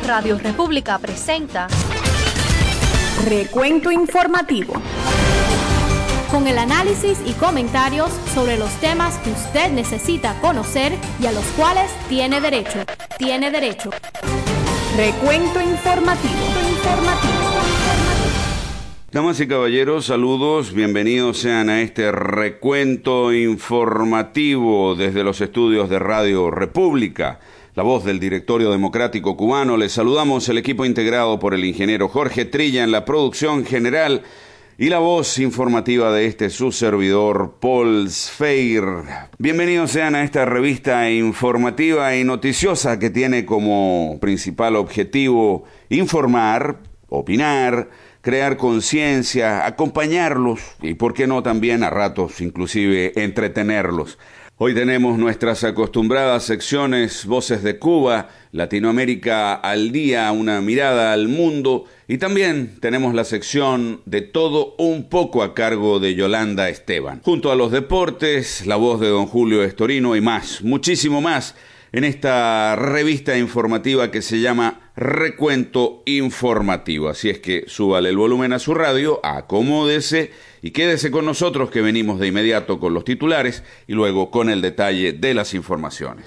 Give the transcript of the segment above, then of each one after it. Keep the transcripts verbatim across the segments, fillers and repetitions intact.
Radio República presenta Recuento Informativo, con el análisis y comentarios sobre los temas que usted necesita conocer y a los cuales tiene derecho. Tiene derecho. Recuento Informativo. Informativo. Damas y caballeros, saludos, bienvenidos sean a este recuento informativo desde los estudios de Radio República, la voz del Directorio Democrático Cubano. Les saludamos el equipo integrado por el ingeniero Jorge Trilla en la producción general y la voz informativa de este su servidor, Paul Sfeir. Bienvenidos sean a esta revista informativa y noticiosa que tiene como principal objetivo informar, opinar, crear conciencia, acompañarlos y, por qué no, también a ratos, inclusive, entretenerlos. Hoy tenemos nuestras acostumbradas secciones Voces de Cuba, Latinoamérica al Día, una mirada al mundo, y también tenemos la sección de Todo un poco a cargo de Yolanda Esteban. Junto a los deportes, la voz de don Julio Estorino y más, muchísimo más, en esta revista informativa que se llama Recuento Informativo. Así es que súbale el volumen a su radio, acomódese y quédese con nosotros, que venimos de inmediato con los titulares y luego con el detalle de las informaciones.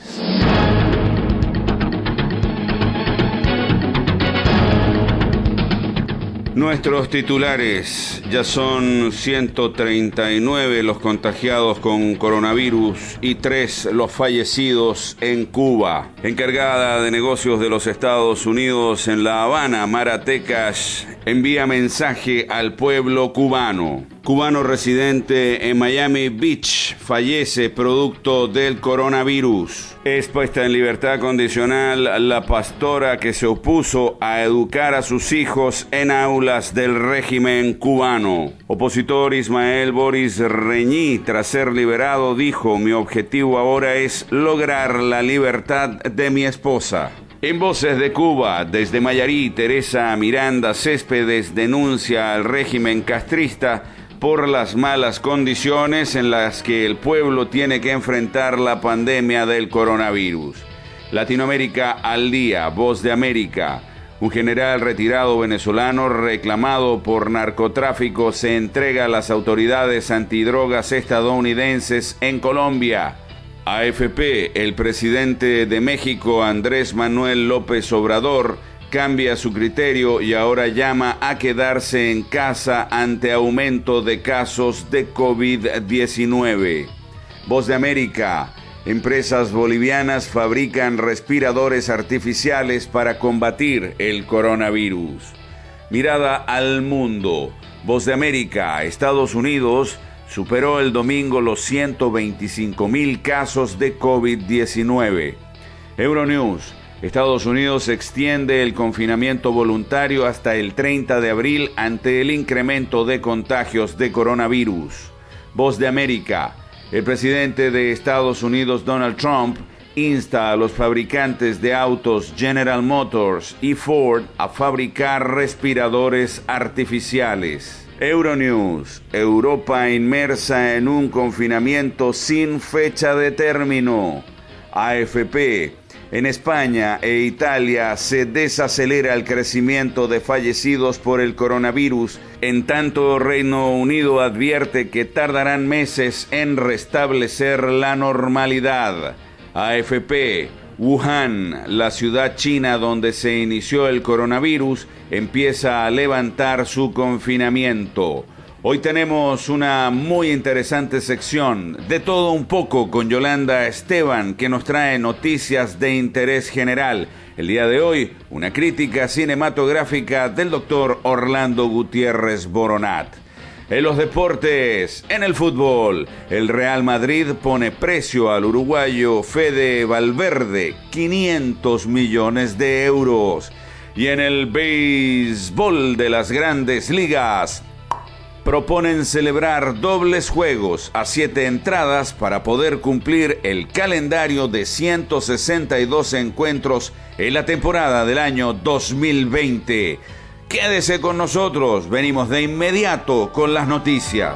Nuestros titulares: ya son ciento treinta y nueve los contagiados con coronavirus y tres los fallecidos en Cuba. Encargada de negocios de los Estados Unidos en La Habana, Mara Tekash, envía mensaje al pueblo cubano. Cubano residente en Miami Beach fallece producto del coronavirus. Es puesta en libertad condicional la pastora que se opuso a educar a sus hijos en aulas del régimen cubano. Opositor Ismael Boris Reñí, tras ser liberado, dijo: mi objetivo ahora es lograr la libertad de mi esposa. En Voces de Cuba, desde Mayarí, Teresa Miranda Céspedes denuncia al régimen castrista por las malas condiciones en las que el pueblo tiene que enfrentar la pandemia del coronavirus. Latinoamérica al Día, Voz de América. Un general retirado venezolano reclamado por narcotráfico se entrega a las autoridades antidrogas estadounidenses en Colombia. A F P, el presidente de México, Andrés Manuel López Obrador, cambia su criterio y ahora llama a quedarse en casa ante aumento de casos de COVID diecinueve. Voz de América. Empresas bolivianas fabrican respiradores artificiales para combatir el coronavirus. Mirada al mundo. Voz de América. Estados Unidos superó el domingo los ciento veinticinco mil casos de COVID diecinueve. Euronews. Estados Unidos extiende el confinamiento voluntario hasta el treinta de abril ante el incremento de contagios de coronavirus. Voz de América. El presidente de Estados Unidos, Donald Trump, insta a los fabricantes de autos General Motors y Ford a fabricar respiradores artificiales. Euronews. Europa inmersa en un confinamiento sin fecha de término. A F P. En España e Italia se desacelera el crecimiento de fallecidos por el coronavirus, en tanto Reino Unido advierte que tardarán meses en restablecer la normalidad. A F P. Wuhan, la ciudad china donde se inició el coronavirus, empieza a levantar su confinamiento. Hoy tenemos una muy interesante sección, de todo un poco, con Yolanda Esteban, que nos trae noticias de interés general. El día de hoy, una crítica cinematográfica del doctor Orlando Gutiérrez Boronat. En los deportes, en el fútbol, el Real Madrid pone precio al uruguayo Fede Valverde, quinientos millones de euros. Y en el béisbol de las grandes ligas, proponen celebrar dobles juegos a siete entradas para poder cumplir el calendario de ciento sesenta y dos encuentros en la temporada del año dos mil veinte. Quédese con nosotros, venimos de inmediato con las noticias.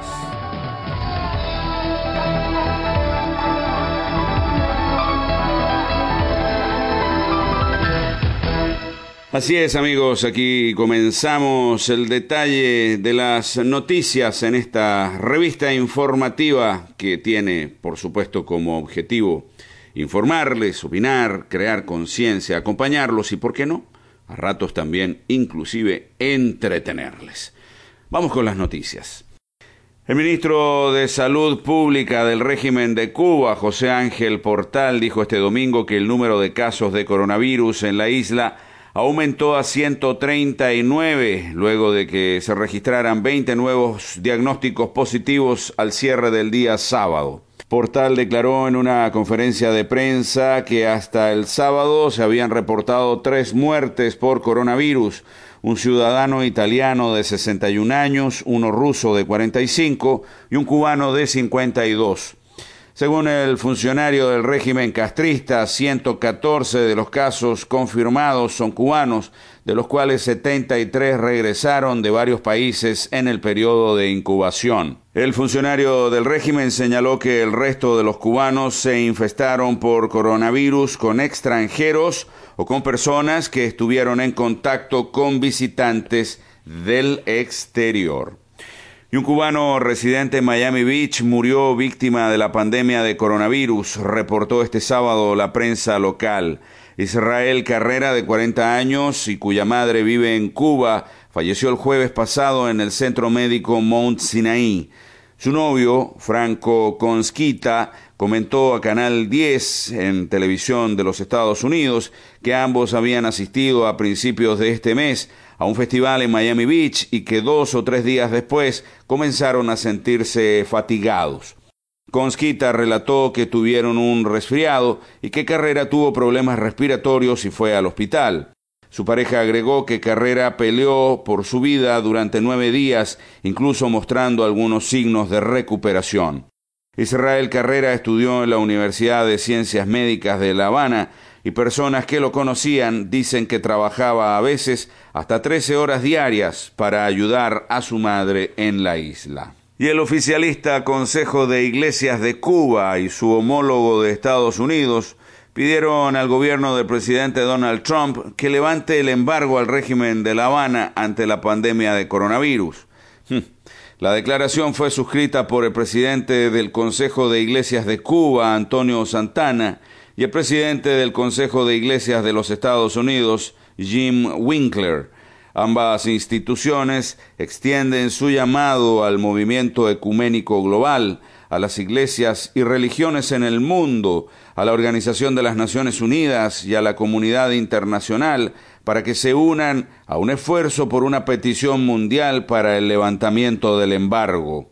Así es, amigos, aquí comenzamos el detalle de las noticias en esta revista informativa que tiene, por supuesto, como objetivo informarles, opinar, crear conciencia, acompañarlos y, ¿por qué no?, a ratos también, inclusive, entretenerles. Vamos con las noticias. El ministro de Salud Pública del régimen de Cuba, José Ángel Portal, dijo este domingo que el número de casos de coronavirus en la isla aumentó a ciento treinta y nueve, luego de que se registraran veinte nuevos diagnósticos positivos al cierre del día sábado. Portal declaró en una conferencia de prensa que hasta el sábado se habían reportado tres muertes por coronavirus, un ciudadano italiano de sesenta y un años, uno ruso de cuarenta y cinco y un cubano de cincuenta y dos. Según el funcionario del régimen castrista, ciento catorce de los casos confirmados son cubanos, de los cuales setenta y tres regresaron de varios países en el periodo de incubación. El funcionario del régimen señaló que el resto de los cubanos se infestaron por coronavirus con extranjeros o con personas que estuvieron en contacto con visitantes del exterior. Y un cubano residente en Miami Beach murió víctima de la pandemia de coronavirus, reportó este sábado la prensa local. Israel Carrera, de cuarenta años y cuya madre vive en Cuba, falleció el jueves pasado en el centro médico Mount Sinai. Su novio, Franco Consquita, comentó a Canal diez en televisión de los Estados Unidos que ambos habían asistido a principios de este mes a un festival en Miami Beach y que dos o tres días después comenzaron a sentirse fatigados. Consquita relató que tuvieron un resfriado y que Carrera tuvo problemas respiratorios y fue al hospital. Su pareja agregó que Carrera peleó por su vida durante nueve días, incluso mostrando algunos signos de recuperación. Israel Carrera estudió en la Universidad de Ciencias Médicas de La Habana y personas que lo conocían dicen que trabajaba a veces hasta trece horas diarias para ayudar a su madre en la isla. Y el oficialista Consejo de Iglesias de Cuba y su homólogo de Estados Unidos pidieron al gobierno del presidente Donald Trump que levante el embargo al régimen de La Habana ante la pandemia de coronavirus. La declaración fue suscrita por el presidente del Consejo de Iglesias de Cuba, Antonio Santana, y el presidente del Consejo de Iglesias de los Estados Unidos, Jim Winkler. Ambas instituciones extienden su llamado al movimiento ecuménico global, a las iglesias y religiones en el mundo, a la Organización de las Naciones Unidas y a la comunidad internacional para que se unan a un esfuerzo por una petición mundial para el levantamiento del embargo.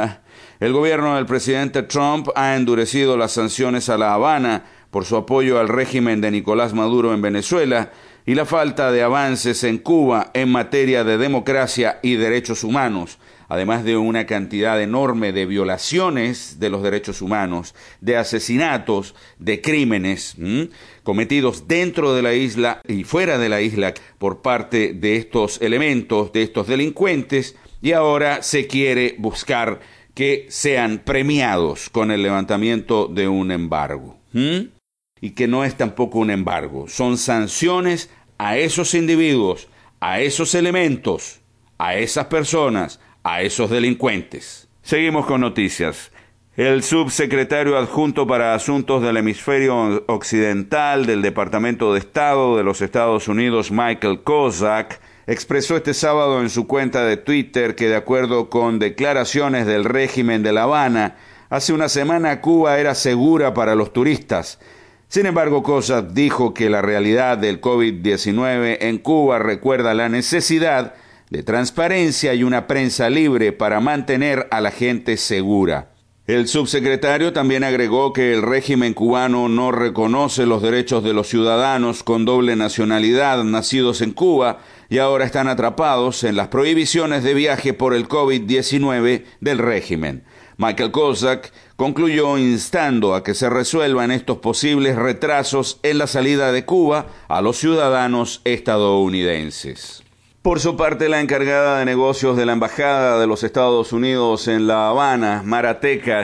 El gobierno del presidente Trump ha endurecido las sanciones a La Habana por su apoyo al régimen de Nicolás Maduro en Venezuela y la falta de avances en Cuba en materia de democracia y derechos humanos, además de una cantidad enorme de violaciones de los derechos humanos, de asesinatos, de crímenes ¿m? cometidos dentro de la isla y fuera de la isla por parte de estos elementos, de estos delincuentes, y ahora se quiere buscar que sean premiados con el levantamiento de un embargo. ¿m? Y que no es tampoco un embargo, son sanciones a esos individuos, a esos elementos, a esas personas, a esos delincuentes. Seguimos con noticias. El subsecretario adjunto para Asuntos del Hemisferio Occidental del Departamento de Estado de los Estados Unidos, Michael Kozak, expresó este sábado en su cuenta de Twitter que, de acuerdo con declaraciones del régimen de La Habana, hace una semana Cuba era segura para los turistas. Sin embargo, Kozak dijo que la realidad del COVID diecinueve en Cuba recuerda la necesidad de transparencia y una prensa libre para mantener a la gente segura. El subsecretario también agregó que el régimen cubano no reconoce los derechos de los ciudadanos con doble nacionalidad nacidos en Cuba y ahora están atrapados en las prohibiciones de viaje por el COVID diecinueve del régimen. Michael Kozak concluyó instando a que se resuelvan estos posibles retrasos en la salida de Cuba a los ciudadanos estadounidenses. Por su parte, la encargada de negocios de la Embajada de los Estados Unidos en La Habana, Mara Tekash,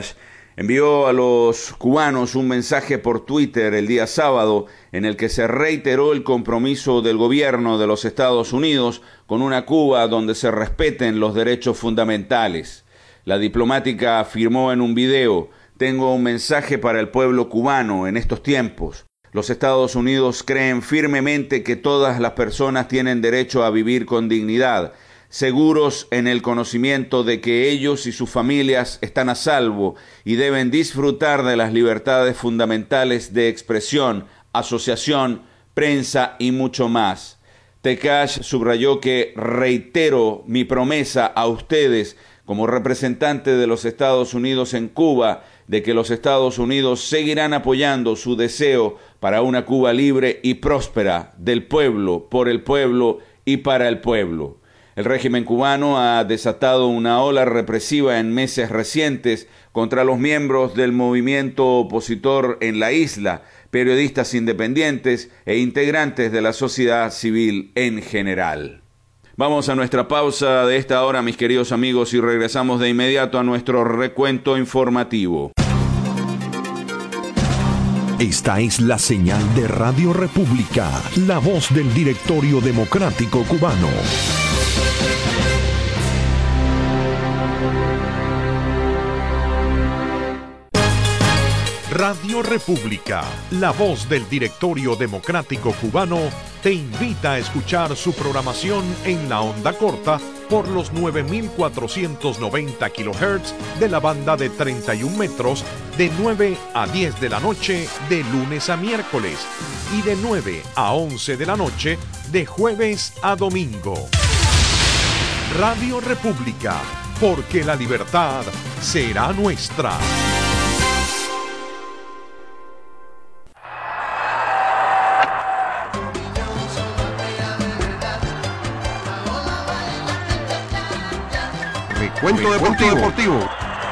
envió a los cubanos un mensaje por Twitter el día sábado en el que se reiteró el compromiso del gobierno de los Estados Unidos con una Cuba donde se respeten los derechos fundamentales. La diplomática afirmó en un video: tengo un mensaje para el pueblo cubano en estos tiempos. Los Estados Unidos creen firmemente que todas las personas tienen derecho a vivir con dignidad, seguros en el conocimiento de que ellos y sus familias están a salvo y deben disfrutar de las libertades fundamentales de expresión, asociación, prensa y mucho más. Tekash subrayó que reitero mi promesa a ustedes como representante de los Estados Unidos en Cuba de que los Estados Unidos seguirán apoyando su deseo para una Cuba libre y próspera, del pueblo, por el pueblo y para el pueblo. El régimen cubano ha desatado una ola represiva en meses recientes contra los miembros del movimiento opositor en la isla, periodistas independientes e integrantes de la sociedad civil en general. Vamos a nuestra pausa de esta hora, mis queridos amigos, y regresamos de inmediato a nuestro recuento informativo. Esta es la señal de Radio República, la voz del Directorio Democrático Cubano. Radio República, la voz del Directorio Democrático Cubano, te invita a escuchar su programación en la onda corta por los nueve mil cuatrocientos noventa kilohertz de la banda de treinta y un metros de nueve a diez de la noche de lunes a miércoles y de nueve a once de la noche de jueves a domingo. Radio República, porque la libertad será nuestra. Recuento deportivo. deportivo.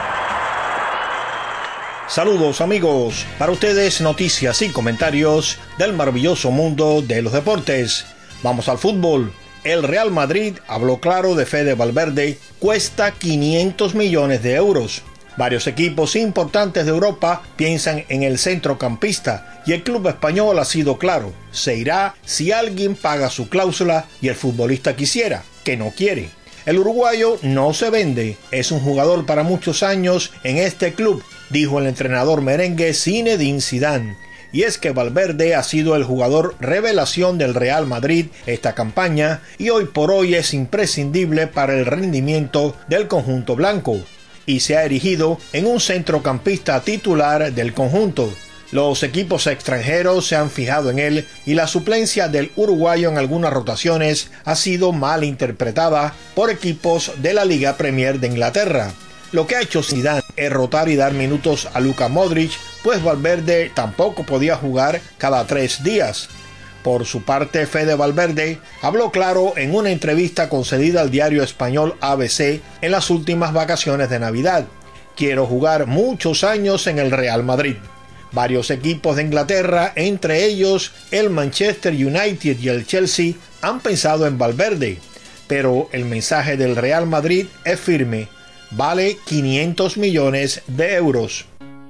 Saludos amigos, para ustedes noticias y comentarios del maravilloso mundo de los deportes. Vamos al fútbol. El Real Madrid habló claro de Fede Valverde, cuesta quinientos millones de euros. Varios equipos importantes de Europa piensan en el centrocampista y el club español ha sido claro, se irá si alguien paga su cláusula y el futbolista quisiera, que no quiere. El uruguayo no se vende, es un jugador para muchos años en este club, dijo el entrenador merengue Zinedine Zidane. Y es que Valverde ha sido el jugador revelación del Real Madrid esta campaña y hoy por hoy es imprescindible para el rendimiento del conjunto blanco y se ha erigido en un centrocampista titular del conjunto. Los equipos extranjeros se han fijado en él y la suplencia del uruguayo en algunas rotaciones ha sido mal interpretada por equipos de la Liga Premier de Inglaterra. Lo que ha hecho Zidane es rotar y dar minutos a Luka Modric, pues Valverde tampoco podía jugar cada tres días. Por su parte, Fede Valverde habló claro en una entrevista concedida al diario español A B C en las últimas vacaciones de Navidad. Quiero jugar muchos años en el Real Madrid. Varios equipos de Inglaterra, entre ellos el Manchester United y el Chelsea, han pensado en Valverde, pero el mensaje del Real Madrid es firme, vale quinientos millones de euros.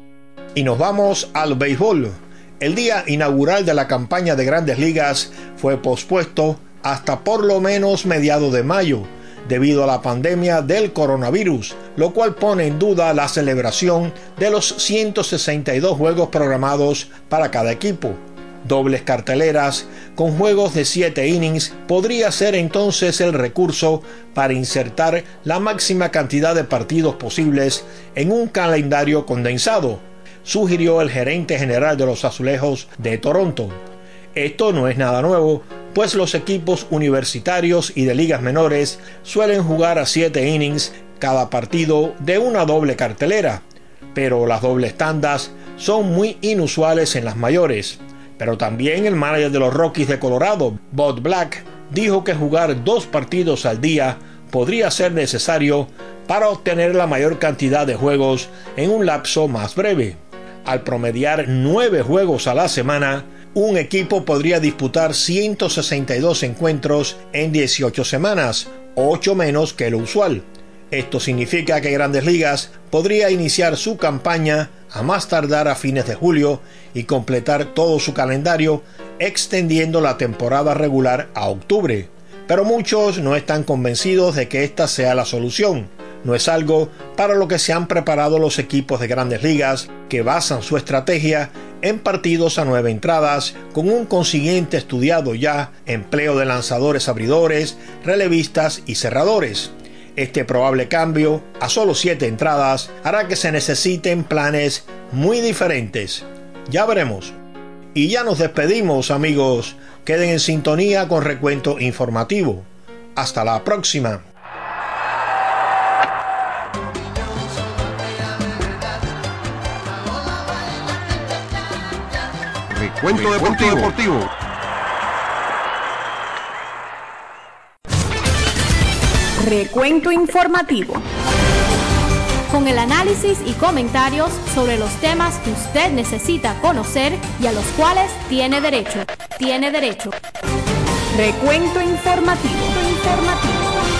Y nos vamos al béisbol. El día inaugural de la campaña de Grandes Ligas fue pospuesto hasta por lo menos mediados de mayo, debido a la pandemia del coronavirus, lo cual pone en duda la celebración de los ciento sesenta y dos juegos programados para cada equipo. Dobles carteleras con juegos de siete innings podría ser entonces el recurso para insertar la máxima cantidad de partidos posibles en un calendario condensado, sugirió el gerente general de los Azulejos de Toronto. Esto no es nada nuevo, pues los equipos universitarios y de ligas menores suelen jugar a siete innings cada partido de una doble cartelera, pero las dobles tandas son muy inusuales en las mayores. Pero también el manager de los Rockies de Colorado, Bud Black, dijo que jugar dos partidos al día podría ser necesario para obtener la mayor cantidad de juegos en un lapso más breve. Al promediar nueve juegos a la semana, un equipo podría disputar ciento sesenta y dos encuentros en dieciocho semanas, ocho menos que lo usual. Esto significa que Grandes Ligas podría iniciar su campaña a más tardar a fines de julio y completar todo su calendario, extendiendo la temporada regular a octubre. Pero muchos no están convencidos de que esta sea la solución. No es algo para lo que se han preparado los equipos de Grandes Ligas, que basan su estrategia en partidos a nueve entradas, con un consiguiente estudiado ya empleo de lanzadores abridores, relevistas y cerradores. Este probable cambio a solo siete entradas hará que se necesiten planes muy diferentes. Ya veremos. Y ya nos despedimos, amigos. Queden en sintonía con Recuento Informativo. Hasta la próxima. Recuento Deportivo. Deportivo. Recuento Informativo. Con el análisis y comentarios sobre los temas que usted necesita conocer y a los cuales tiene derecho. Tiene derecho. Recuento Informativo. Informativo.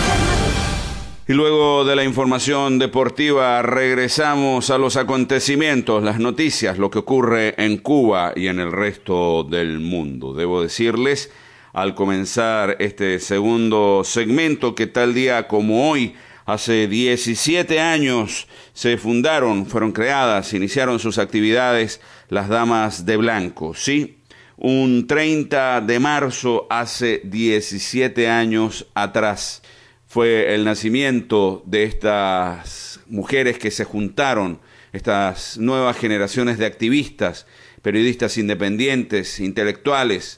Y luego de la información deportiva regresamos a los acontecimientos, las noticias, lo que ocurre en Cuba y en el resto del mundo. Debo decirles, al comenzar este segundo segmento, que tal día como hoy, hace diecisiete años, se fundaron, fueron creadas, iniciaron sus actividades las Damas de Blanco. Sí, un treinta de marzo, hace diecisiete años atrás, fue el nacimiento de estas mujeres que se juntaron, estas nuevas generaciones de activistas, periodistas independientes, intelectuales,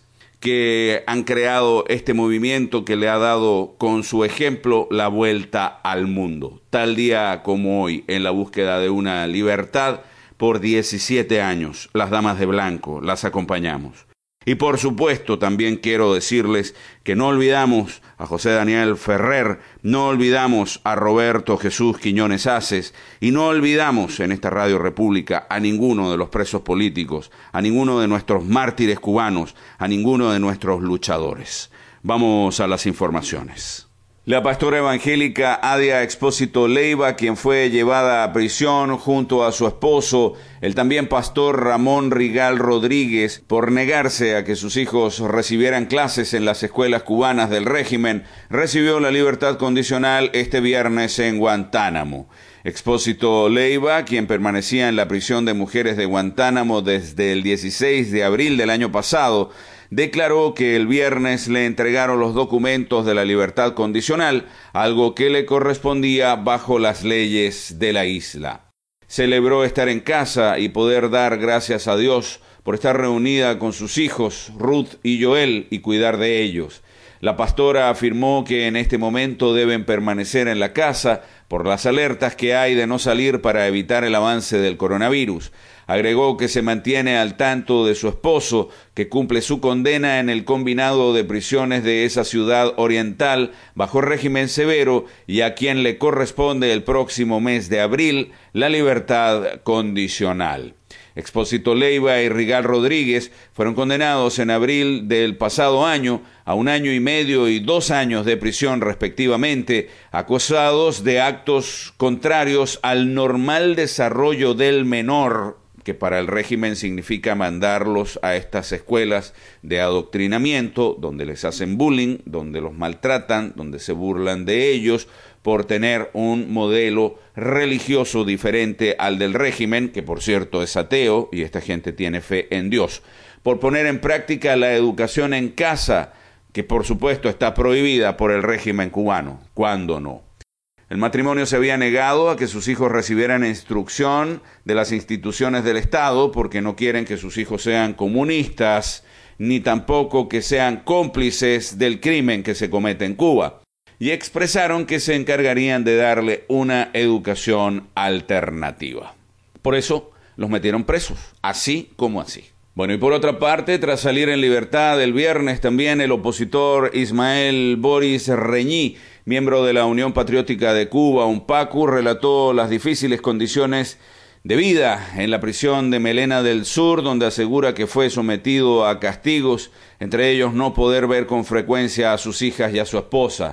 que han creado este movimiento que le ha dado con su ejemplo la vuelta al mundo. Tal día como hoy, en la búsqueda de una libertad, por diecisiete años, las Damas de Blanco las acompañamos. Y por supuesto también quiero decirles que no olvidamos a José Daniel Ferrer, no olvidamos a Roberto Jesús Quiñones Aces y no olvidamos en esta Radio República a ninguno de los presos políticos, a ninguno de nuestros mártires cubanos, a ninguno de nuestros luchadores. Vamos a las informaciones. La pastora evangélica Adia Expósito Leiva, quien fue llevada a prisión junto a su esposo, el también pastor Ramón Rigal Rodríguez, por negarse a que sus hijos recibieran clases en las escuelas cubanas del régimen, recibió la libertad condicional este viernes en Guantánamo. Expósito Leiva, quien permanecía en la prisión de mujeres de Guantánamo desde el dieciséis de abril del año pasado, declaró que el viernes le entregaron los documentos de la libertad condicional, algo que le correspondía bajo las leyes de la isla. Celebró estar en casa y poder dar gracias a Dios por estar reunida con sus hijos, Ruth y Joel, y cuidar de ellos. La pastora afirmó que en este momento deben permanecer en la casa por las alertas que hay de no salir para evitar el avance del coronavirus. Agregó que se mantiene al tanto de su esposo, que cumple su condena en el combinado de prisiones de esa ciudad oriental bajo régimen severo y a quien le corresponde el próximo mes de abril la libertad condicional. Expósito Leiva y Rigal Rodríguez fueron condenados en abril del pasado año a un año y medio y dos años de prisión respectivamente, acusados de actos contrarios al normal desarrollo del menor, que para el régimen significa mandarlos a estas escuelas de adoctrinamiento, donde les hacen bullying, donde los maltratan, donde se burlan de ellos, por tener un modelo religioso diferente al del régimen, que por cierto es ateo, y esta gente tiene fe en Dios, por poner en práctica la educación en casa, que por supuesto está prohibida por el régimen cubano. ¿Cuándo no? El matrimonio se había negado a que sus hijos recibieran instrucción de las instituciones del Estado porque no quieren que sus hijos sean comunistas, ni tampoco que sean cómplices del crimen que se comete en Cuba. Y expresaron que se encargarían de darle una educación alternativa. Por eso los metieron presos, así como así. Bueno, y por otra parte, tras salir en libertad el viernes, también el opositor Ismael Boris Reñí, miembro de la Unión Patriótica de Cuba, UNPACU, relató las difíciles condiciones de vida en la prisión de Melena del Sur, donde asegura que fue sometido a castigos, entre ellos no poder ver con frecuencia a sus hijas y a su esposa.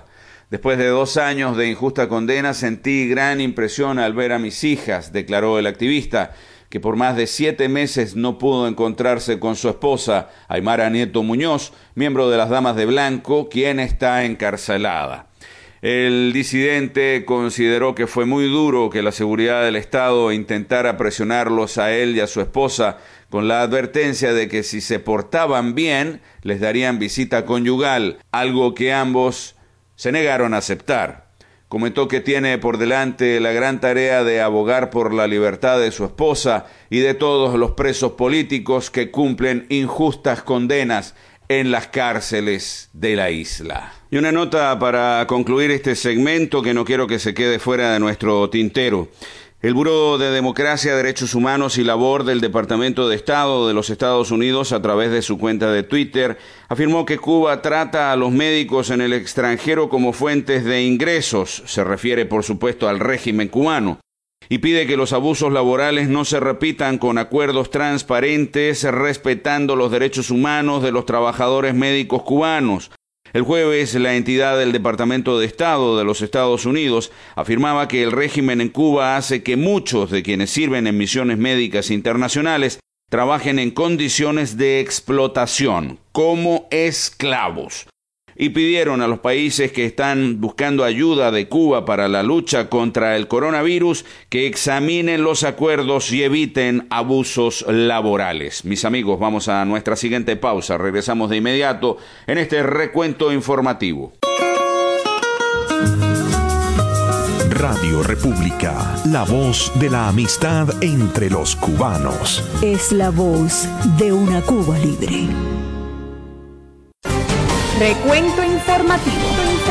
Después de dos años de injusta condena, sentí gran impresión al ver a mis hijas, declaró el activista, que por más de siete meses no pudo encontrarse con su esposa, Aymara Nieto Muñoz, miembro de las Damas de Blanco, quien está encarcelada. El disidente consideró que fue muy duro que la seguridad del Estado intentara presionarlos a él y a su esposa con la advertencia de que si se portaban bien les darían visita conyugal, algo que ambos se negaron a aceptar. Comentó que tiene por delante la gran tarea de abogar por la libertad de su esposa y de todos los presos políticos que cumplen injustas condenas en las cárceles de la isla. Y una nota para concluir este segmento que no quiero que se quede fuera de nuestro tintero. El Buró de Democracia, Derechos Humanos y Labor del Departamento de Estado de los Estados Unidos, a través de su cuenta de Twitter, afirmó que Cuba trata a los médicos en el extranjero como fuentes de ingresos, se refiere por supuesto al régimen cubano, y pide que los abusos laborales no se repitan con acuerdos transparentes, respetando los derechos humanos de los trabajadores médicos cubanos. El jueves, la entidad del Departamento de Estado de los Estados Unidos afirmaba que el régimen en Cuba hace que muchos de quienes sirven en misiones médicas internacionales trabajen en condiciones de explotación, como esclavos. Y pidieron a los países que están buscando ayuda de Cuba para la lucha contra el coronavirus que examinen los acuerdos y eviten abusos laborales. Mis amigos, vamos a nuestra siguiente pausa. Regresamos de inmediato en este recuento informativo. Radio República, la voz de la amistad entre los cubanos. Es la voz de una Cuba libre. Recuento informativo.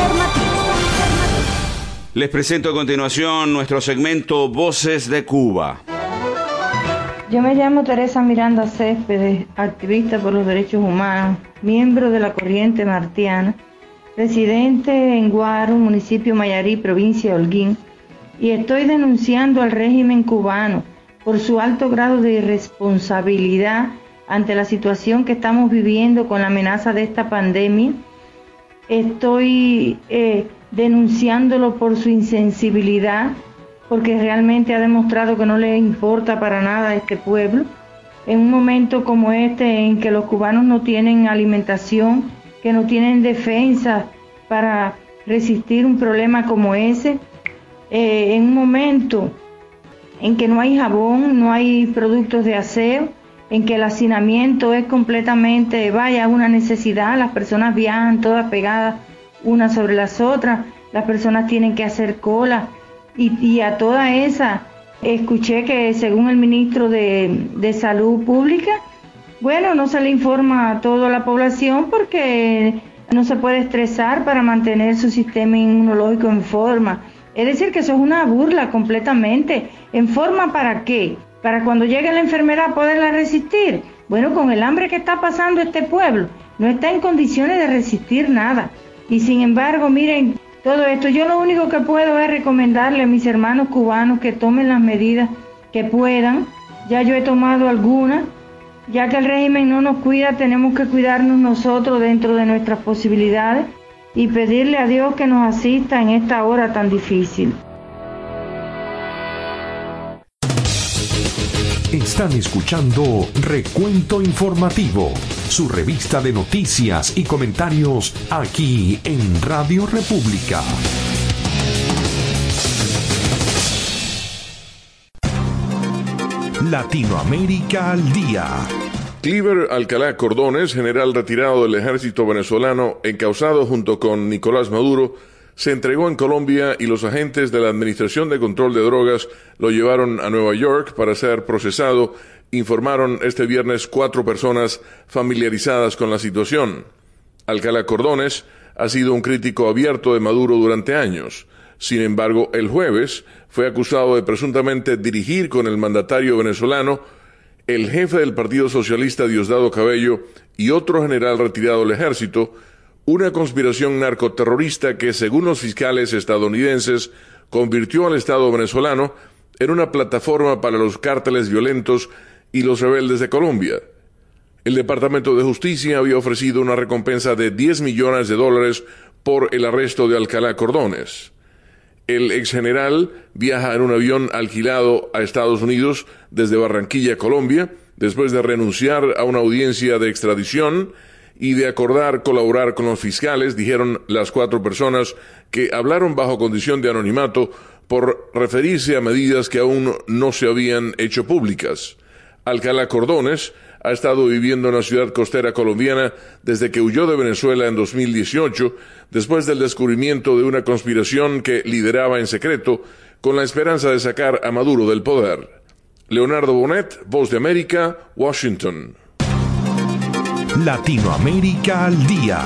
Les presento a continuación nuestro segmento Voces de Cuba. Yo me llamo Teresa Miranda Céspedes, activista por los derechos humanos, miembro de la Corriente Martiana, residente en Guaro, municipio Mayarí, provincia de Holguín, y estoy denunciando al régimen cubano por su alto grado de irresponsabilidad ante la situación que estamos viviendo con la amenaza de esta pandemia. Estoy eh, denunciándolo por su insensibilidad, porque realmente ha demostrado que no le importa para nada a este pueblo. En un momento como este, en que los cubanos no tienen alimentación, que no tienen defensa para resistir un problema como ese, eh, en un momento en que no hay jabón, no hay productos de aseo, en que el hacinamiento es completamente, vaya, una necesidad, las personas viajan todas pegadas unas sobre las otras, las personas tienen que hacer cola, y, y a toda esa, escuché que según el ministro de, de Salud Pública, bueno, no se le informa a toda la población porque no se puede estresar para mantener su sistema inmunológico en forma. Es decir, que eso es una burla completamente. ¿En forma para qué? Para cuando llegue la enfermedad poderla resistir. Bueno, con el hambre que está pasando este pueblo, no está en condiciones de resistir nada. Y sin embargo, miren, todo esto, yo lo único que puedo es recomendarle a mis hermanos cubanos que tomen las medidas que puedan. Ya yo he tomado algunas. Ya que el régimen no nos cuida, tenemos que cuidarnos nosotros dentro de nuestras posibilidades y pedirle a Dios que nos asista en esta hora tan difícil. Están escuchando Recuento Informativo, su revista de noticias y comentarios aquí en Radio República. Latinoamérica al día. Cliver Alcalá Cordones, general retirado del ejército venezolano, encausado junto con Nicolás Maduro, se entregó en Colombia y los agentes de la Administración de Control de Drogas lo llevaron a Nueva York para ser procesado, informaron este viernes cuatro personas familiarizadas con la situación. Alcalá Cordones ha sido un crítico abierto de Maduro durante años. Sin embargo, el jueves fue acusado de presuntamente dirigir con el mandatario venezolano, el jefe del Partido Socialista Diosdado Cabello y otro general retirado del ejército, una conspiración narcoterrorista que, según los fiscales estadounidenses, convirtió al Estado venezolano en una plataforma para los cárteles violentos y los rebeldes de Colombia. El Departamento de Justicia había ofrecido una recompensa de diez millones de dólares por el arresto de Alcalá Cordones. El exgeneral viaja en un avión alquilado a Estados Unidos desde Barranquilla, Colombia, después de renunciar a una audiencia de extradición y de acordar colaborar con los fiscales, dijeron las cuatro personas que hablaron bajo condición de anonimato por referirse a medidas que aún no se habían hecho públicas. Alcalá Cordones ha estado viviendo en la ciudad costera colombiana desde que huyó de Venezuela en dos mil dieciocho, después del descubrimiento de una conspiración que lideraba en secreto con la esperanza de sacar a Maduro del poder. Leonardo Bonet, Voz de América, Washington. Latinoamérica al día.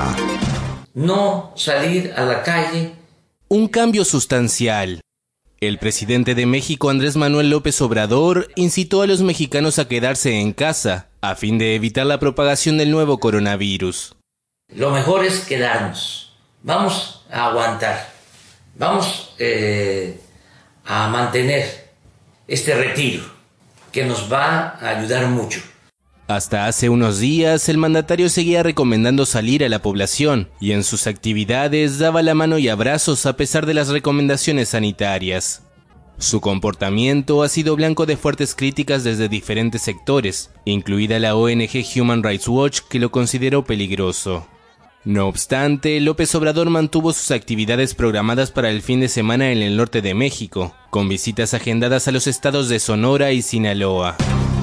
No salir a la calle. Un cambio sustancial. El presidente de México, Andrés Manuel López Obrador, incitó a los mexicanos a quedarse en casa a fin de evitar la propagación del nuevo coronavirus. Lo mejor es quedarnos. Vamos a aguantar. Vamos eh, a mantener este retiro que nos va a ayudar mucho. Hasta hace unos días, el mandatario seguía recomendando salir a la población y en sus actividades daba la mano y abrazos a pesar de las recomendaciones sanitarias. Su comportamiento ha sido blanco de fuertes críticas desde diferentes sectores, incluida la O N G Human Rights Watch, que lo consideró peligroso. No obstante, López Obrador mantuvo sus actividades programadas para el fin de semana en el norte de México, con visitas agendadas a los estados de Sonora y Sinaloa.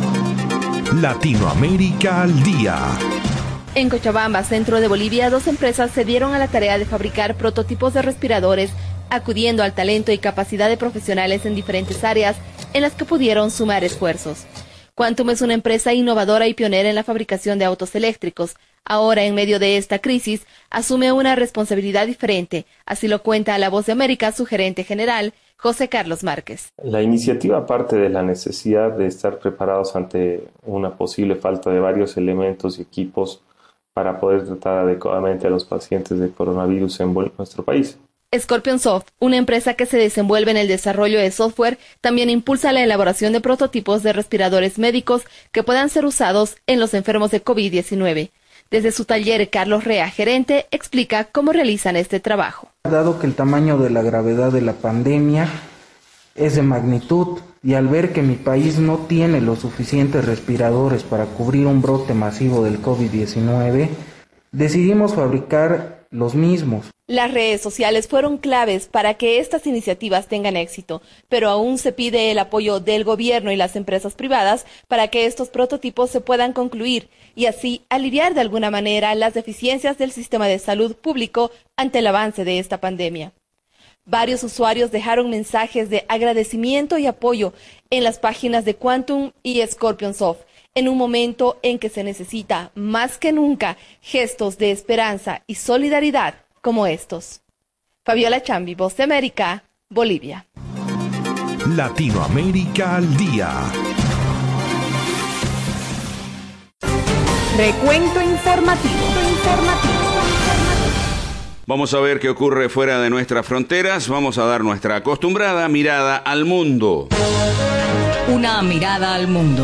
Latinoamérica al día. En Cochabamba, centro de Bolivia, dos empresas se dieron a la tarea de fabricar prototipos de respiradores, acudiendo al talento y capacidad de profesionales en diferentes áreas en las que pudieron sumar esfuerzos. Quantum es una empresa innovadora y pionera en la fabricación de autos eléctricos. Ahora, en medio de esta crisis, asume una responsabilidad diferente. Así lo cuenta a La Voz de América su gerente general, José Carlos Márquez. La iniciativa parte de la necesidad de estar preparados ante una posible falta de varios elementos y equipos para poder tratar adecuadamente a los pacientes de coronavirus en nuestro país. Scorpion Soft, una empresa que se desenvuelve en el desarrollo de software, también impulsa la elaboración de prototipos de respiradores médicos que puedan ser usados en los enfermos de COVID diecinueve. Desde su taller, Carlos Rea, gerente, explica cómo realizan este trabajo. Dado que el tamaño de la gravedad de la pandemia es de magnitud y al ver que mi país no tiene los suficientes respiradores para cubrir un brote masivo del COVID diecinueve, decidimos fabricar los mismos. Las redes sociales fueron claves para que estas iniciativas tengan éxito, pero aún se pide el apoyo del gobierno y las empresas privadas para que estos prototipos se puedan concluir y así aliviar de alguna manera las deficiencias del sistema de salud público ante el avance de esta pandemia. Varios usuarios dejaron mensajes de agradecimiento y apoyo en las páginas de Quantum y Scorpion Soft, en un momento en que se necesita más que nunca gestos de esperanza y solidaridad como estos. Fabiola Chambi, Voz de América, Bolivia. Latinoamérica al día. Recuento informativo. informativo. Vamos a ver qué ocurre fuera de nuestras fronteras. Vamos a dar nuestra acostumbrada mirada al mundo. Una mirada al mundo.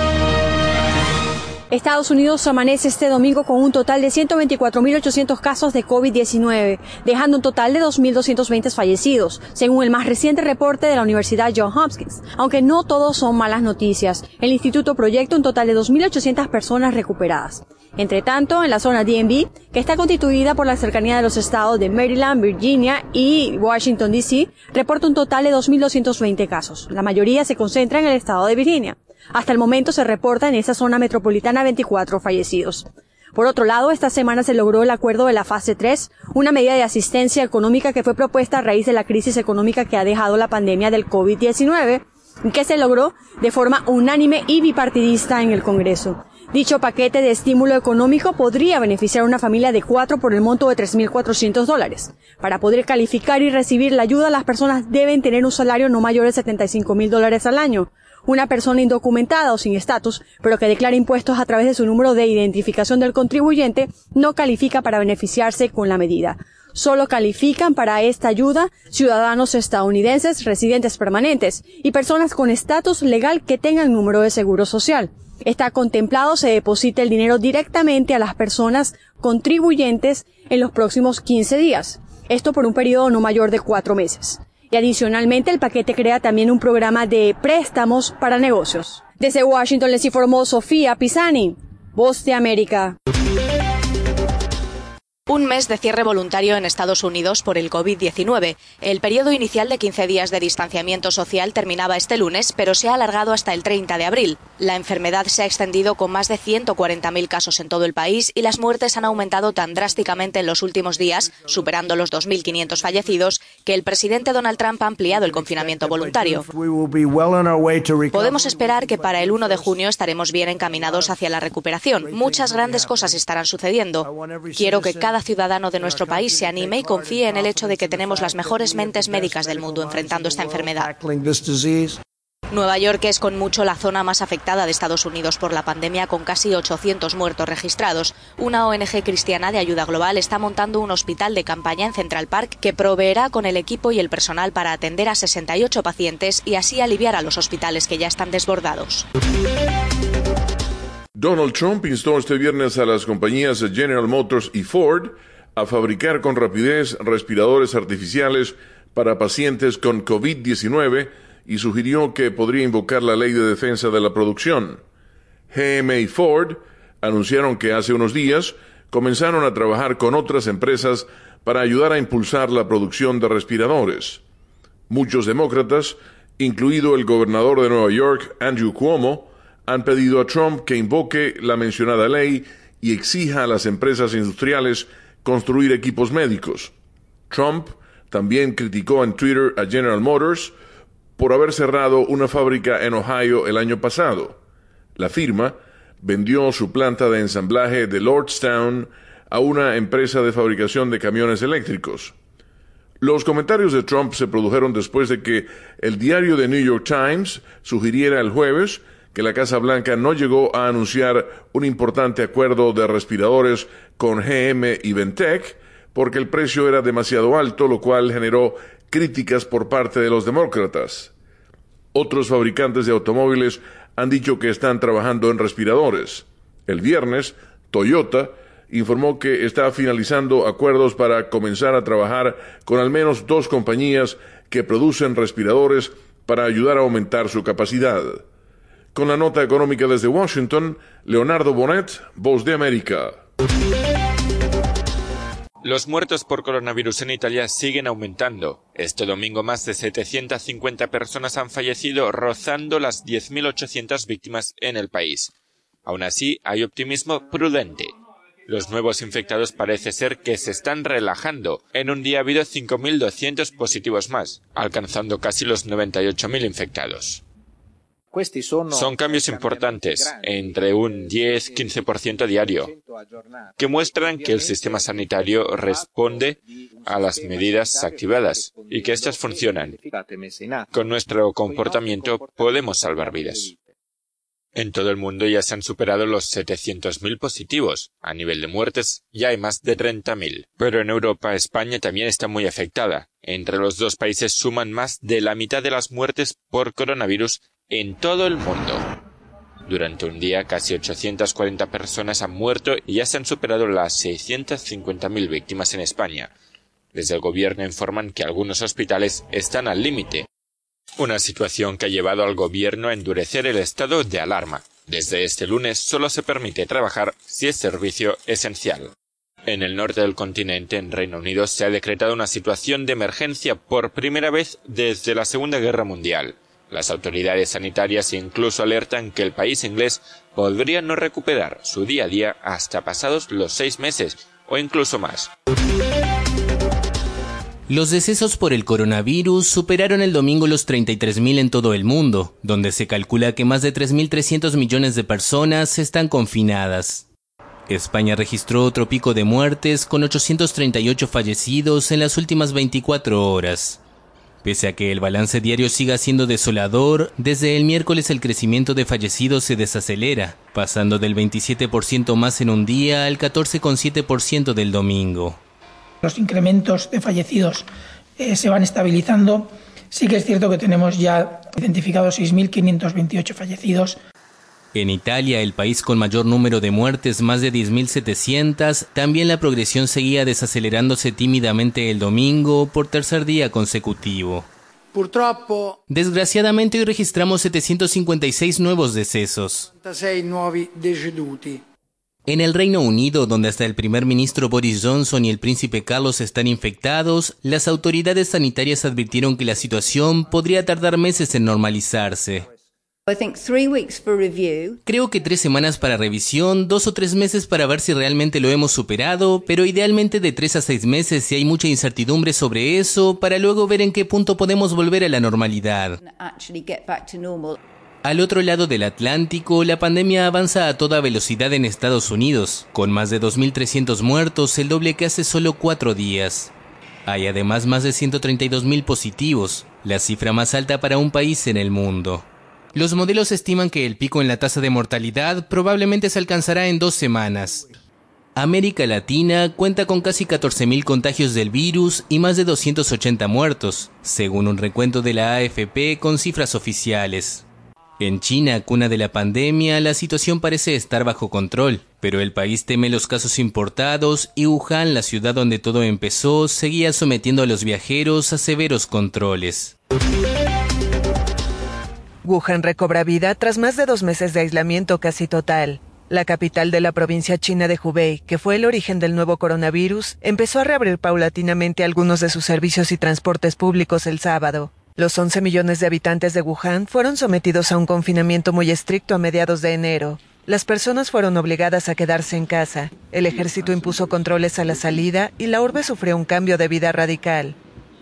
Estados Unidos amanece este domingo con un total de ciento veinticuatro mil ochocientos casos de COVID diecinueve, dejando un total de dos mil doscientos veinte fallecidos, según el más reciente reporte de la Universidad Johns Hopkins. Aunque no todos son malas noticias, el instituto proyecta un total de dos mil ochocientas personas recuperadas. Entre tanto, en la zona D M V, que está constituida por la cercanía de los estados de Maryland, Virginia y Washington D C, reporta un total de dos mil doscientos veinte casos. La mayoría se concentra en el estado de Virginia. Hasta el momento se reporta en esa zona metropolitana veinticuatro fallecidos. Por otro lado, esta semana se logró el acuerdo de la fase tres, una medida de asistencia económica que fue propuesta a raíz de la crisis económica que ha dejado la pandemia del COVID diecinueve, que se logró de forma unánime y bipartidista en el Congreso. Dicho paquete de estímulo económico podría beneficiar a una familia de cuatro por el monto de tres mil cuatrocientos dólares. Para poder calificar y recibir la ayuda, las personas deben tener un salario no mayor de setenta y cinco mil dólares al año. Una persona indocumentada o sin estatus, pero que declara impuestos a través de su número de identificación del contribuyente, no califica para beneficiarse con la medida. Solo califican para esta ayuda ciudadanos estadounidenses, residentes permanentes y personas con estatus legal que tengan número de seguro social. Está contemplado se deposite el dinero directamente a las personas contribuyentes en los próximos quince días. Esto por un periodo no mayor de cuatro meses. Y adicionalmente el paquete crea también un programa de préstamos para negocios. Desde Washington les informó Sofía Pisani, Voz de América. Un mes de cierre voluntario en Estados Unidos por el COVID diecinueve. El periodo inicial de quince días de distanciamiento social terminaba este lunes, pero se ha alargado hasta el treinta de abril. La enfermedad se ha extendido con más de ciento cuarenta mil casos en todo el país y las muertes han aumentado tan drásticamente en los últimos días, superando los dos mil quinientos fallecidos, que el presidente Donald Trump ha ampliado el confinamiento voluntario. Podemos esperar que para el uno de junio estaremos bien encaminados hacia la recuperación. Muchas grandes cosas estarán sucediendo. Quiero que cada ciudadano de nuestro país se anime y confíe en el hecho de que tenemos las mejores mentes médicas del mundo enfrentando esta enfermedad. Nueva York es con mucho la zona más afectada de Estados Unidos por la pandemia, con casi ochocientos muertos registrados. Una O N G cristiana de ayuda global está montando un hospital de campaña en Central Park que proveerá con el equipo y el personal para atender a sesenta y ocho pacientes y así aliviar a los hospitales que ya están desbordados. Donald Trump instó este viernes a las compañías General Motors y Ford a fabricar con rapidez respiradores artificiales para pacientes con COVID diecinueve y sugirió que podría invocar la ley de defensa de la producción. G M y Ford anunciaron que hace unos días comenzaron a trabajar con otras empresas para ayudar a impulsar la producción de respiradores. Muchos demócratas, incluido el gobernador de Nueva York, Andrew Cuomo, han pedido a Trump que invoque la mencionada ley y exija a las empresas industriales construir equipos médicos. Trump también criticó en Twitter a General Motors por haber cerrado una fábrica en Ohio el año pasado. La firma vendió su planta de ensamblaje de Lordstown a una empresa de fabricación de camiones eléctricos. Los comentarios de Trump se produjeron después de que el diario The New York Times sugiriera el jueves que la Casa Blanca no llegó a anunciar un importante acuerdo de respiradores con G M y Ventec porque el precio era demasiado alto, lo cual generó críticas por parte de los demócratas. Otros fabricantes de automóviles han dicho que están trabajando en respiradores. El viernes, Toyota informó que está finalizando acuerdos para comenzar a trabajar con al menos dos compañías que producen respiradores para ayudar a aumentar su capacidad. Con la nota económica desde Washington, Leonardo Bonet, Voz de América. Los muertos por coronavirus en Italia siguen aumentando. Este domingo más de setecientas cincuenta personas han fallecido, rozando las diez mil ochocientas víctimas en el país. Aún así, hay optimismo prudente. Los nuevos infectados parece ser que se están relajando. En un día ha habido cinco mil doscientos positivos más, alcanzando casi los noventa y ocho mil infectados. Son cambios importantes, entre un diez a quince por ciento diario, que muestran que el sistema sanitario responde a las medidas activadas y que éstas funcionan. Con nuestro comportamiento podemos salvar vidas. En todo el mundo ya se han superado los setecientos mil positivos. A nivel de muertes ya hay más de treinta mil. Pero en Europa, España también está muy afectada. Entre los dos países suman más de la mitad de las muertes por coronavirus en todo el mundo. Durante un día, casi ochocientas cuarenta personas han muerto y ya se han superado las seiscientas cincuenta mil víctimas en España. Desde el gobierno informan que algunos hospitales están al límite. Una situación que ha llevado al gobierno a endurecer el estado de alarma. Desde este lunes solo se permite trabajar si es servicio esencial. En el norte del continente, en Reino Unido, se ha decretado una situación de emergencia por primera vez desde la Segunda Guerra Mundial. Las autoridades sanitarias incluso alertan que el país inglés podría no recuperar su día a día hasta pasados los seis meses o incluso más. Los decesos por el coronavirus superaron el domingo los treinta y tres mil en todo el mundo, donde se calcula que más de tres mil trescientos millones de personas están confinadas. España registró otro pico de muertes con ochocientos treinta y ocho fallecidos en las últimas veinticuatro horas. Pese a que el balance diario siga siendo desolador, desde el miércoles el crecimiento de fallecidos se desacelera, pasando del veintisiete por ciento más en un día al catorce coma siete por ciento del domingo. Los incrementos de fallecidos eh, se van estabilizando. Sí que es cierto que tenemos ya identificados seis mil quinientos veintiocho fallecidos. En Italia, el país con mayor número de muertes, más de diez mil setecientas, también la progresión seguía desacelerándose tímidamente el domingo por tercer día consecutivo. Purtroppo, Desgraciadamente hoy registramos setecientos cincuenta y seis nuevos decesos. settantasei nuovi deceduti. En el Reino Unido, donde hasta el primer ministro Boris Johnson y el príncipe Carlos están infectados, las autoridades sanitarias advirtieron que la situación podría tardar meses en normalizarse. Creo que tres semanas para revisión, dos o tres meses para ver si realmente lo hemos superado, pero idealmente de tres a seis meses si hay mucha incertidumbre sobre eso, para luego ver en qué punto podemos volver a la normalidad. Al otro lado del Atlántico, la pandemia avanza a toda velocidad en Estados Unidos, con más de dos mil trescientos muertos, el doble que hace solo cuatro días. Hay además más de ciento treinta y dos mil positivos, la cifra más alta para un país en el mundo. Los modelos estiman que el pico en la tasa de mortalidad probablemente se alcanzará en dos semanas. América Latina cuenta con casi catorce mil contagios del virus y más de doscientos ochenta muertos, según un recuento de la A F P con cifras oficiales. En China, cuna de la pandemia, la situación parece estar bajo control, pero el país teme los casos importados y Wuhan, la ciudad donde todo empezó, seguía sometiendo a los viajeros a severos controles. Wuhan recobra vida tras más de dos meses de aislamiento casi total. La capital de la provincia china de Hubei, que fue el origen del nuevo coronavirus, empezó a reabrir paulatinamente algunos de sus servicios y transportes públicos el sábado. Los once millones de habitantes de Wuhan fueron sometidos a un confinamiento muy estricto a mediados de enero. Las personas fueron obligadas a quedarse en casa. El ejército impuso controles a la salida y la urbe sufrió un cambio de vida radical.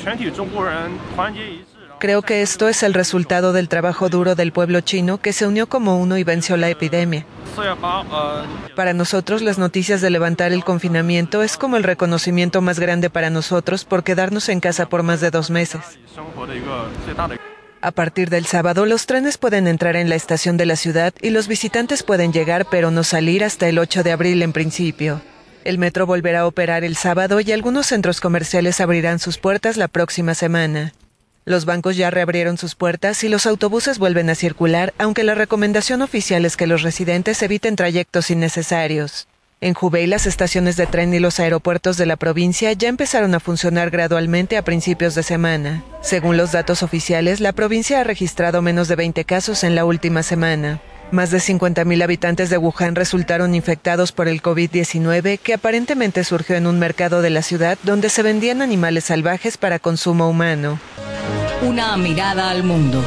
Creo que esto es el resultado del trabajo duro del pueblo chino que se unió como uno y venció la epidemia. Para nosotros, las noticias de levantar el confinamiento es como el reconocimiento más grande para nosotros por quedarnos en casa por más de dos meses. A partir del sábado, los trenes pueden entrar en la estación de la ciudad y los visitantes pueden llegar pero no salir hasta el ocho de abril en principio. El metro volverá a operar el sábado y algunos centros comerciales abrirán sus puertas la próxima semana. Los bancos ya reabrieron sus puertas y los autobuses vuelven a circular, aunque la recomendación oficial es que los residentes eviten trayectos innecesarios. En Hubei, las estaciones de tren y los aeropuertos de la provincia ya empezaron a funcionar gradualmente a principios de semana. Según los datos oficiales, la provincia ha registrado menos de veinte casos en la última semana. Más de cincuenta mil habitantes de Wuhan resultaron infectados por el COVID diecinueve, que aparentemente surgió en un mercado de la ciudad donde se vendían animales salvajes para consumo humano. Una mirada al mundo.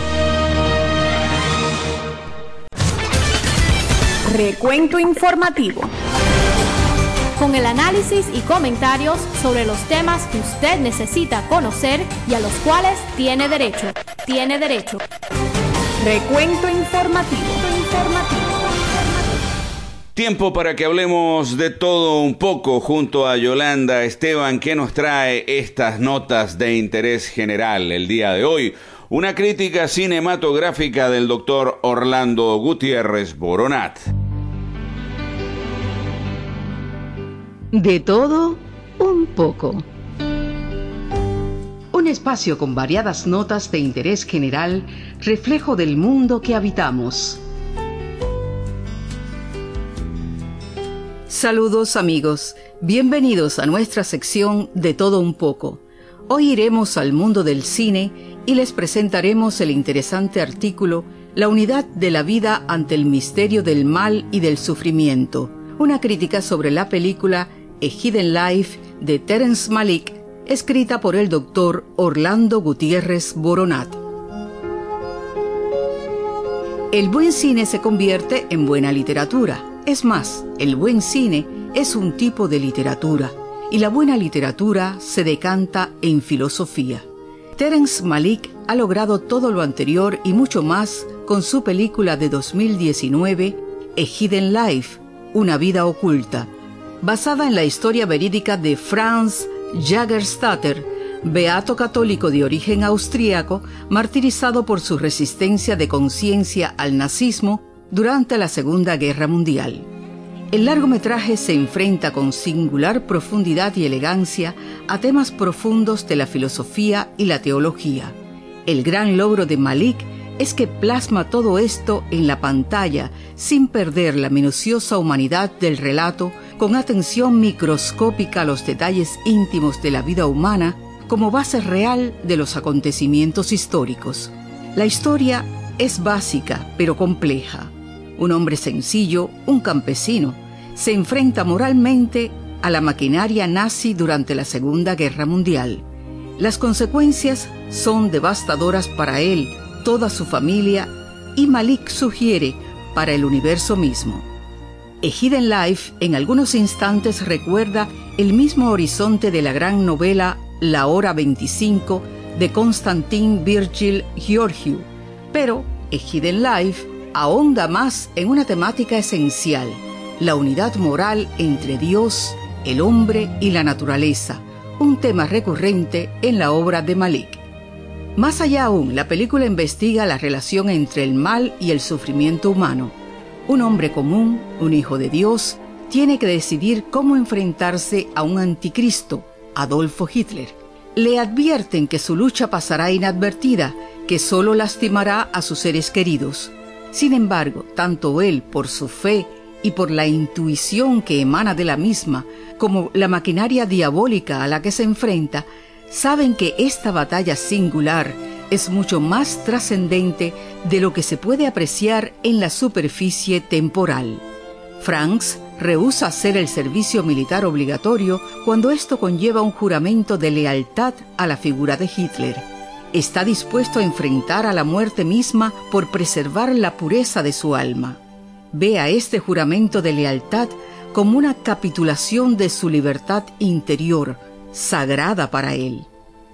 Recuento informativo. Con el análisis y comentarios sobre los temas que usted necesita conocer y a los cuales tiene derecho. Tiene derecho. Recuento informativo. Informativo. Tiempo para que hablemos de todo un poco junto a Yolanda Esteban, que nos trae estas notas de interés general el día de hoy. Una crítica cinematográfica del doctor Orlando Gutiérrez Boronat. De todo un poco. Un espacio con variadas notas de interés general, reflejo del mundo que habitamos. Saludos amigos, bienvenidos a nuestra sección De todo un poco. Hoy iremos al mundo del cine y les presentaremos el interesante artículo La unidad de la vida ante el misterio del mal y del sufrimiento, una crítica sobre la película A Hidden Life de Terrence Malick, escrita por el doctor Orlando Gutiérrez Boronat. El buen cine se convierte en buena literatura. Es más, el buen cine es un tipo de literatura, y la buena literatura se decanta en filosofía. Terrence Malick ha logrado todo lo anterior y mucho más con su película de dos mil diecinueve, A Hidden Life, una vida oculta, basada en la historia verídica de Franz Jägerstätter, beato católico de origen austríaco, martirizado por su resistencia de conciencia al nazismo durante la Segunda Guerra Mundial. El largometraje se enfrenta con singular profundidad y elegancia a temas profundos de la filosofía y la teología. El gran logro de Malick es que plasma todo esto en la pantalla sin perder la minuciosa humanidad del relato, con atención microscópica a los detalles íntimos de la vida humana como base real de los acontecimientos históricos. La historia es básica pero compleja. Un hombre sencillo, un campesino, se enfrenta moralmente a la maquinaria nazi durante la Segunda Guerra Mundial. Las consecuencias son devastadoras para él, toda su familia, y Malik sugiere para el universo mismo. A Hidden Life en algunos instantes recuerda el mismo horizonte de la gran novela La Hora veinticinco de Konstantin Virgil Georgiou, pero A Hidden Life ahonda más en una temática esencial, la unidad moral entre Dios, el hombre y la naturaleza, un tema recurrente en la obra de Malik. Más allá aún, la película investiga la relación entre el mal y el sufrimiento humano. Un hombre común, un hijo de Dios, tiene que decidir cómo enfrentarse a un anticristo, Adolfo Hitler. Le advierten que su lucha pasará inadvertida, que solo lastimará a sus seres queridos. Sin embargo, tanto él, por su fe y por la intuición que emana de la misma, como la maquinaria diabólica a la que se enfrenta, saben que esta batalla singular es mucho más trascendente de lo que se puede apreciar en la superficie temporal. Franks rehúsa hacer el servicio militar obligatorio cuando esto conlleva un juramento de lealtad a la figura de Hitler. Está dispuesto a enfrentar a la muerte misma por preservar la pureza de su alma. Ve a este juramento de lealtad como una capitulación de su libertad interior, sagrada para él.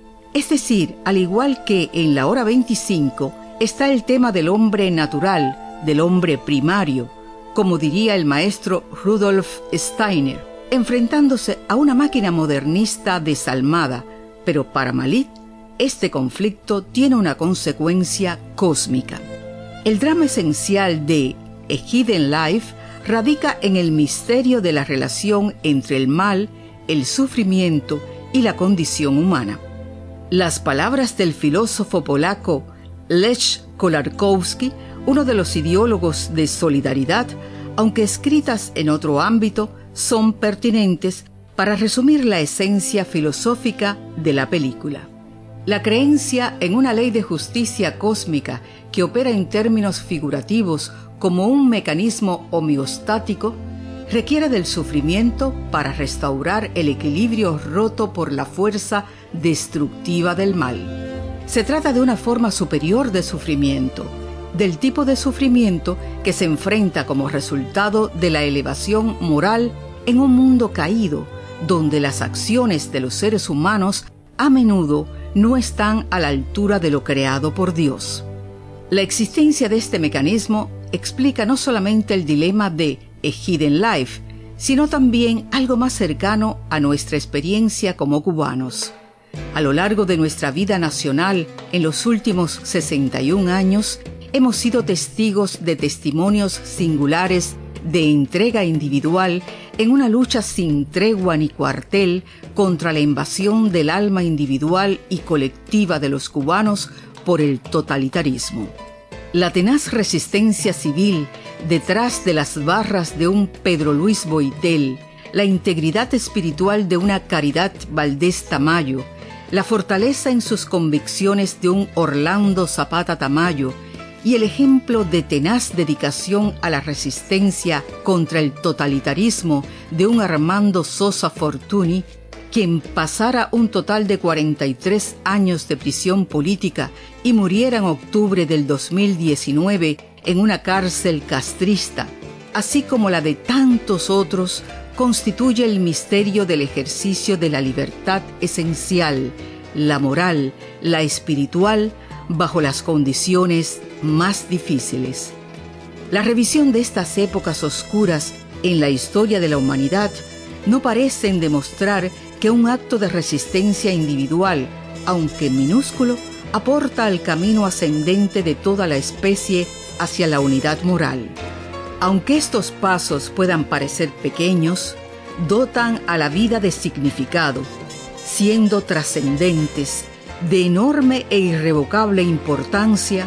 Es decir, al igual que en La Hora veinticinco, está el tema del hombre natural, del hombre primario, como diría el maestro Rudolf Steiner, enfrentándose a una máquina modernista desalmada, pero para Malik, este conflicto tiene una consecuencia cósmica. El drama esencial de A Hidden Life radica en el misterio de la relación entre el mal, el sufrimiento y la condición humana. Las palabras del filósofo polaco Lech Kolarkowski, uno de los ideólogos de Solidaridad, aunque escritas en otro ámbito, son pertinentes para resumir la esencia filosófica de la película. La creencia en una ley de justicia cósmica que opera en términos figurativos como un mecanismo homeostático requiere del sufrimiento para restaurar el equilibrio roto por la fuerza destructiva del mal. Se trata de una forma superior de sufrimiento, del tipo de sufrimiento que se enfrenta como resultado de la elevación moral en un mundo caído, donde las acciones de los seres humanos a menudo no están a la altura de lo creado por Dios. La existencia de este mecanismo explica no solamente el dilema de A Hidden Life, sino también algo más cercano a nuestra experiencia como cubanos. A lo largo de nuestra vida nacional, en los últimos sesenta y un años, hemos sido testigos de testimonios singulares de entrega individual en una lucha sin tregua ni cuartel contra la invasión del alma individual y colectiva de los cubanos por el totalitarismo. La tenaz resistencia civil detrás de las barras de un Pedro Luis Boitel, la integridad espiritual de una Caridad Valdés Tamayo, la fortaleza en sus convicciones de un Orlando Zapata Tamayo y el ejemplo de tenaz dedicación a la resistencia contra el totalitarismo de un Armando Sosa Fortuny, quien pasara un total de cuarenta y tres años de prisión política y muriera en octubre del dos mil diecinueve en una cárcel castrista, así como la de tantos otros, constituye el misterio del ejercicio de la libertad esencial, la moral, la espiritual, bajo las condiciones más difíciles. La revisión de estas épocas oscuras en la historia de la humanidad no parecen demostrar que un acto de resistencia individual, aunque minúsculo, aporta al camino ascendente de toda la especie hacia la unidad moral. Aunque estos pasos puedan parecer pequeños, dotan a la vida de significado, siendo trascendentes, de enorme e irrevocable importancia,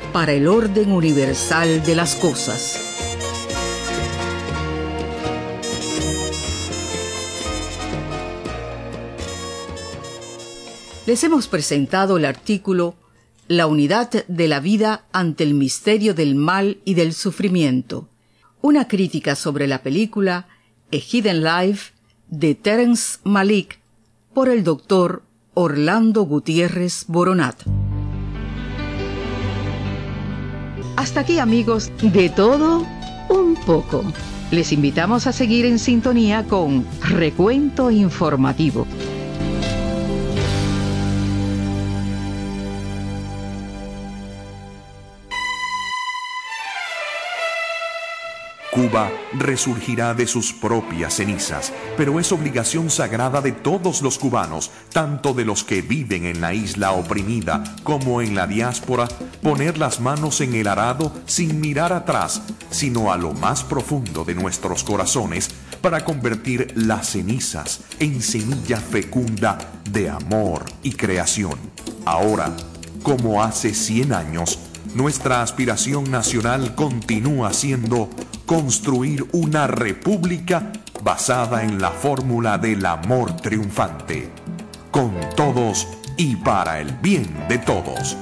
para el orden universal de las cosas. Les hemos presentado el artículo La unidad de la vida ante el misterio del mal y del sufrimiento, una crítica sobre la película A Hidden Life de Terence Malick por el doctor Orlando Gutiérrez Boronat. Hasta aquí, amigos, de todo un poco. Les invitamos a seguir en sintonía con Recuento Informativo. Cuba resurgirá de sus propias cenizas, pero es obligación sagrada de todos los cubanos, tanto de los que viven en la isla oprimida como en la diáspora, poner las manos en el arado sin mirar atrás, sino a lo más profundo de nuestros corazones, para convertir las cenizas en semilla fecunda de amor y creación. Ahora, como hace cien años, nuestra aspiración nacional continúa siendo construir una república basada en la fórmula del amor triunfante, con todos y para el bien de todos.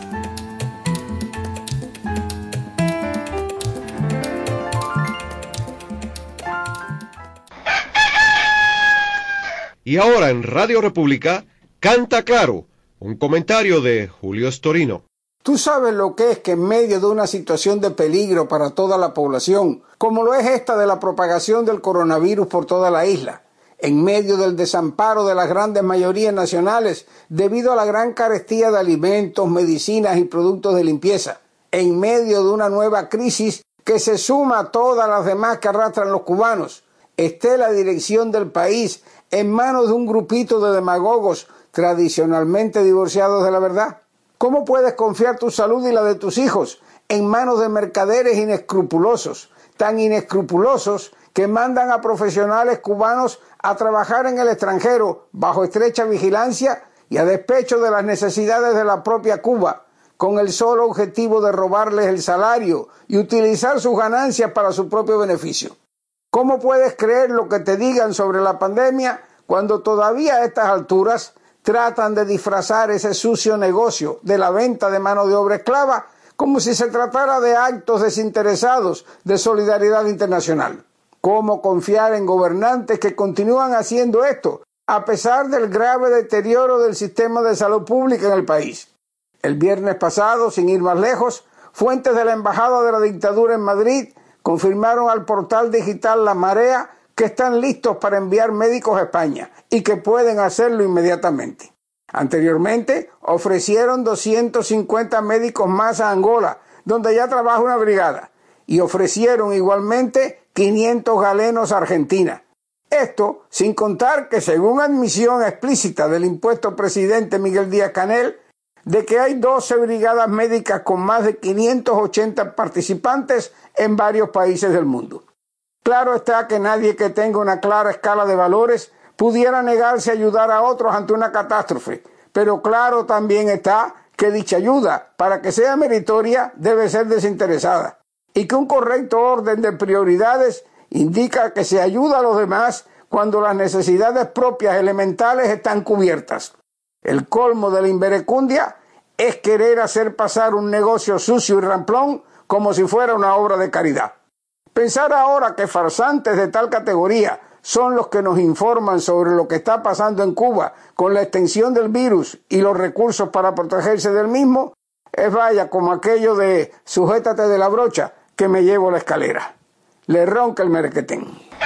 Y ahora en Radio República, Canta Claro, un comentario de Julio Storino. Tú sabes lo que es que en medio de una situación de peligro para toda la población, como lo es esta de la propagación del coronavirus por toda la isla, en medio del desamparo de las grandes mayorías nacionales debido a la gran carestía de alimentos, medicinas y productos de limpieza, en medio de una nueva crisis que se suma a todas las demás que arrastran los cubanos, esté la dirección del país en manos de un grupito de demagogos tradicionalmente divorciados de la verdad. ¿Cómo puedes confiar tu salud y la de tus hijos en manos de mercaderes inescrupulosos, tan inescrupulosos que mandan a profesionales cubanos a trabajar en el extranjero bajo estrecha vigilancia y a despecho de las necesidades de la propia Cuba, con el solo objetivo de robarles el salario y utilizar sus ganancias para su propio beneficio? ¿Cómo puedes creer lo que te digan sobre la pandemia cuando todavía a estas alturas tratan de disfrazar ese sucio negocio de la venta de mano de obra esclava como si se tratara de actos desinteresados de solidaridad internacional? ¿Cómo confiar en gobernantes que continúan haciendo esto a pesar del grave deterioro del sistema de salud pública en el país? El viernes pasado, sin ir más lejos, fuentes de la Embajada de la Dictadura en Madrid confirmaron al portal digital La Marea que están listos para enviar médicos a España y que pueden hacerlo inmediatamente. Anteriormente ofrecieron doscientos cincuenta médicos más a Angola, donde ya trabaja una brigada, y ofrecieron igualmente quinientos galenos a Argentina. Esto sin contar que, según admisión explícita del impuesto presidente Miguel Díaz-Canel, de que hay doce brigadas médicas con más de quinientos ochenta participantes en varios países del mundo. Claro está que nadie que tenga una clara escala de valores pudiera negarse a ayudar a otros ante una catástrofe, pero claro también está que dicha ayuda, para que sea meritoria, debe ser desinteresada, y que un correcto orden de prioridades indica que se ayuda a los demás cuando las necesidades propias elementales están cubiertas. El colmo de la inverecundia es querer hacer pasar un negocio sucio y ramplón como si fuera una obra de caridad. Pensar ahora que farsantes de tal categoría son los que nos informan sobre lo que está pasando en Cuba con la extensión del virus y los recursos para protegerse del mismo, es vaya como aquello de sujétate de la brocha que me llevo la escalera. Le ronca el merequetén.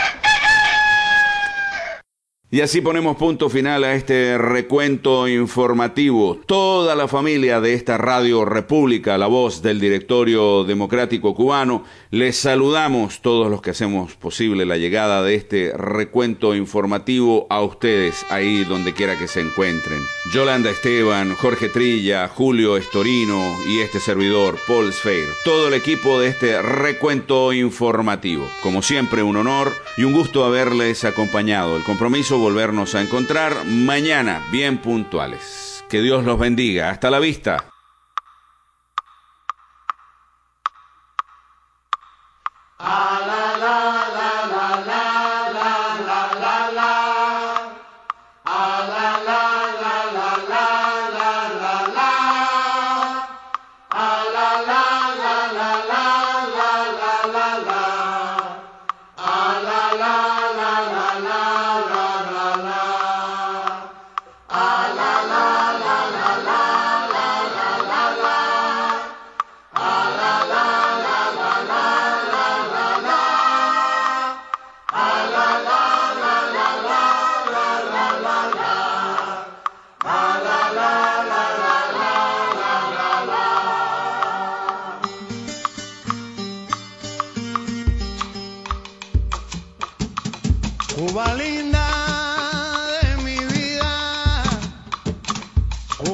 Y así ponemos punto final a este recuento informativo. Toda la familia de esta Radio República, la voz del Directorio Democrático Cubano, les saludamos todos los que hacemos posible la llegada de este recuento informativo a ustedes, ahí donde quiera que se encuentren. Yolanda Esteban, Jorge Trilla, Julio Storino y este servidor, Paul Sfeir. Todo el equipo de este recuento informativo. Como siempre, un honor y un gusto haberles acompañado. El compromiso volvernos a encontrar mañana bien puntuales. Que Dios los bendiga. Hasta la vista.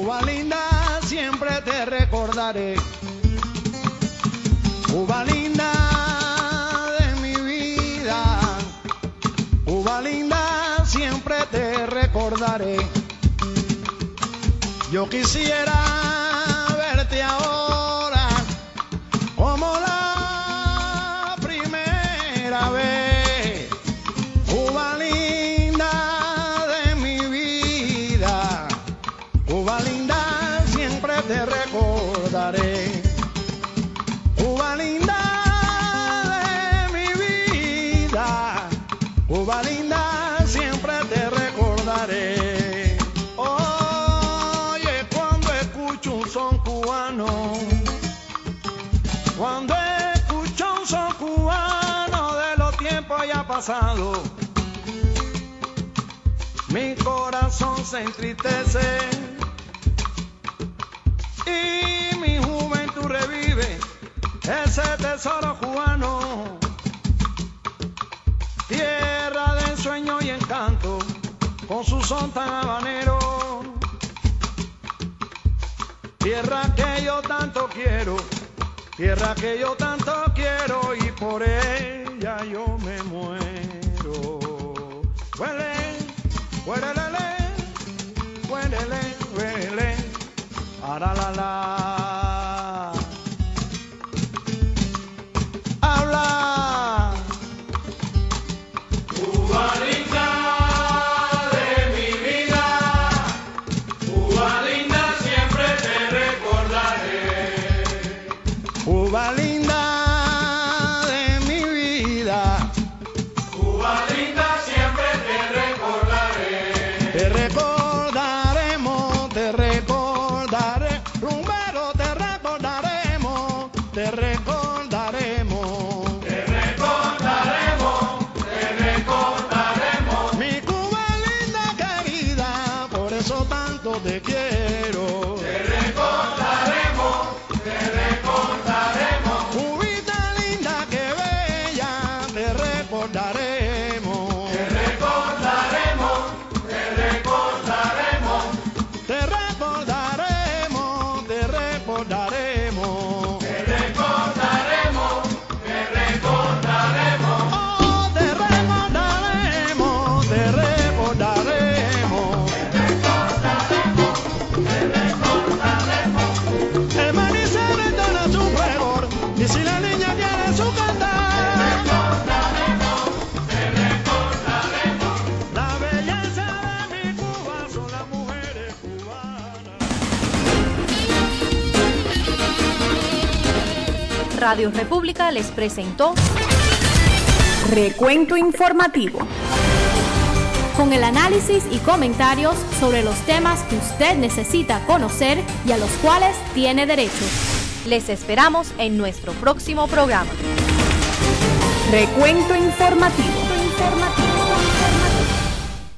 Cuba linda, siempre te recordaré. Cuba linda de mi vida, Cuba linda, siempre te recordaré. Yo quisiera verte ahora como la primera vez. Cuba linda de mi vida, Cuba linda, siempre te recordaré. Cuba linda de mi vida, Cuba linda, siempre te recordaré. Oye, cuando escucho un son cubano, cuando escucho un son cubano de los tiempos ya pasados, mi corazón se entristece y mi juventud revive ese tesoro cubano, tierra de ensueño y encanto, con su son tan habanero, tierra que yo tanto quiero, tierra que yo tanto quiero y por ella yo me muero. Huele, huelelele, huelele, huele, ara la la. Habla. Cuba linda de mi vida, Cuba linda, siempre te recordaré. Cuba linda de mi vida, Cuba linda, siempre te recordaré. te recordaremos, te recordaré, rumbero, te recordaremos, te recordaremos. Te recordaremos, te recordaremos. Mi Cuba linda querida, por eso tanto te quiero. Te recordaremos, te recordaremos. Cubita linda que bella, te recordaremos. Te recordaremos, te recordaremos. Te recordaremos, te recordaremos. Te recordaremos, te recordaremos. Oh, te recordaremos, te recordaremos. Te recordaremos. El maní se retona su fregor, y si la niña tiene su cantar. Te recordaremos. La belleza de mi Cuba son las mujeres cubanas. Radio República les presentó Recuento Informativo, con el análisis y comentarios sobre los temas que usted necesita conocer y a los cuales tiene derecho. Les esperamos en nuestro próximo programa. Recuento Informativo. Informativo.